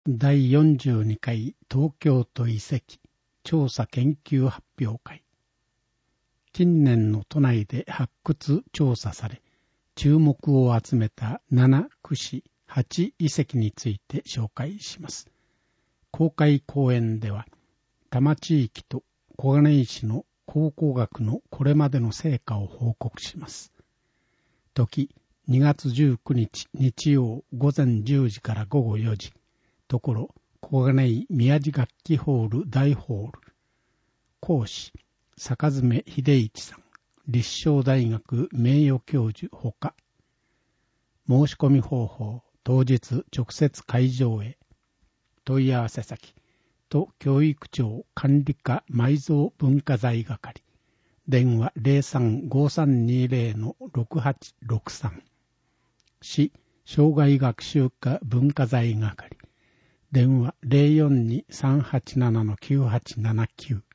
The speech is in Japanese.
第42回東京都遺跡調査研究発表会。近年の都内で発掘調査され、注目を集めた7区市8遺跡について紹介します。公開講演では、多摩地域と小金井市の考古学のこれまでの成果を報告します。時、2月19日日曜午前10時から午後4時。ところ、小金井宮地楽器ホール大ホール。講師、坂詰秀一さん。立正大学名誉教授ほか。申し込み方法、当日直接会場へ。問い合わせ先、都教育庁管理課埋蔵文化財係。電話 035320-6863。市生涯学習課文化財係。電話 042-387-9879